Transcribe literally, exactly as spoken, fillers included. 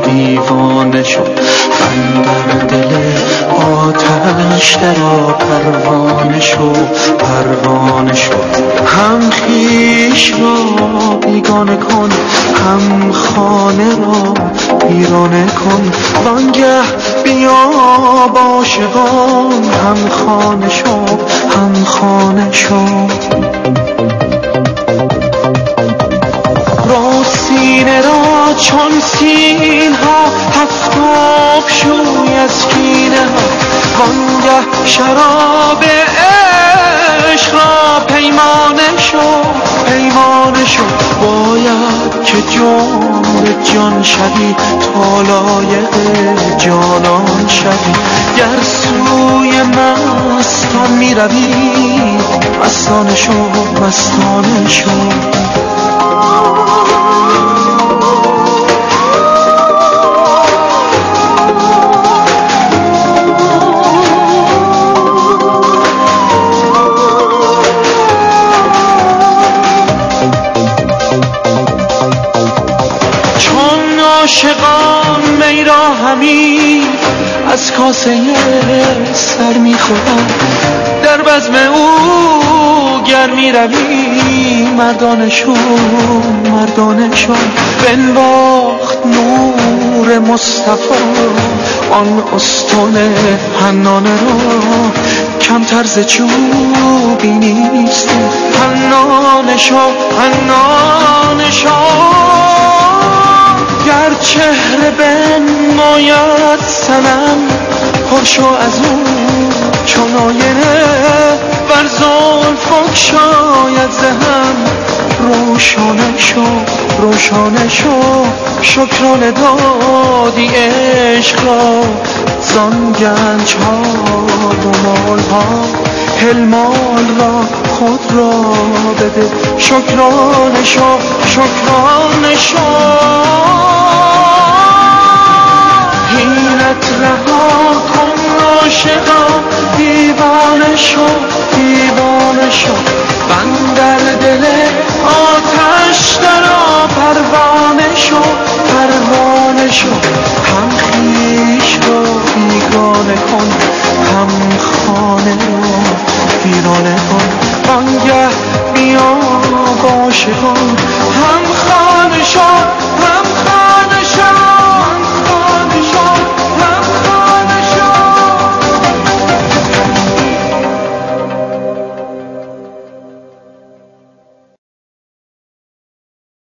دیوانه شو، بندر دل آتش درا پروانه شو، پروانه شو. هم خویش را بیگانه کن، هم خانه را ویرانه کن، وانگه بیا با عاشقان هم خانه شو، هم خانه شو. را سینه را چون سین ها هفتاب شوی از کینه ها، وانگه شراب عشق را پیمانه شو، پیمانه شو. باید که جان به جان شوی، تا لایق جانان شوی. گر سوی مستان می روی، مستانه شو، مستانه شو. عاشقان می را همی از کاسه سر می خورم، در بزم او گر می روی مردانه شو، مردانه شو. بنواخت نور مصطفی آن استون حنانه را، کمتر ز چوبی نیست، حنانه شو، حنانه شو. گر چهره بنماید صنم، پر شو از او چون آینه، بر زلف بگشاید ز هم روشانه شو، روشانه شو. شکرانه دادی عشق را زان گنج ها و مال ها، هلمال را خود را بده، شکرانه شو، شکرانه شو. اینت رها کن عاشقا، دیوانه شو، دیوانه شو. بندر دل آتش درا پروانه شو، پروانه شو. هم خویش را بیگانه کن، هم خانه را ویرانه کن، وانگه بیا با عاشقان هم خانه شو، هم